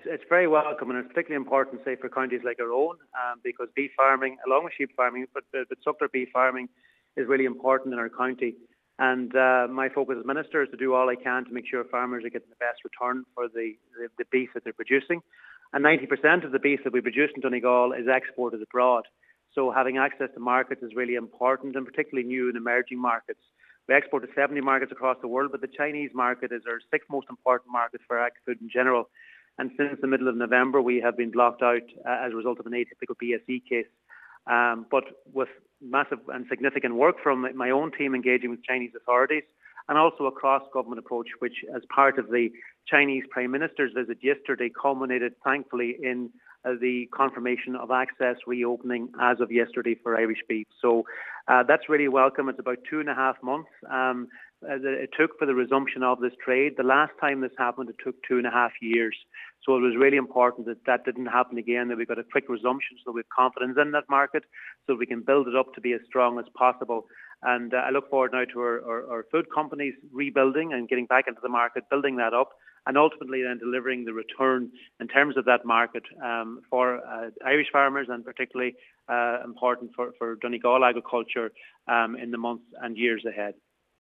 it's very welcome, and it's particularly important, say, for counties like our own, because beef farming, along with sheep farming, but suckler beef farming is really important in our county. And my focus as Minister is to do all I can to make sure farmers are getting the best return for the beef that they're producing. And 90% of the beef that we produce in Donegal is exported abroad. So having access to markets is really important, and particularly new and emerging markets. We export to 70 markets across the world, but the Chinese market is our sixth most important market for agri-food in general. And since the middle of November, we have been blocked out as a result of an atypical BSE case. But with massive and significant work from my own team engaging with Chinese authorities, and also a cross-government approach, which as part of the Chinese Prime Minister's visit yesterday culminated, thankfully, in the confirmation of access reopening as of yesterday for Irish beef. So that's really welcome. It's about 2.5 months it took for the resumption of this trade. The last time this happened, it took 2.5 years. So it was really important that that didn't happen again, that we got a quick resumption so we have confidence in that market, so we can build it up to be as strong as possible. And I look forward now to our food companies rebuilding and getting back into the market, building that up, and ultimately then delivering the return in terms of that market for Irish farmers, and particularly important for Donegal agriculture in the months and years ahead.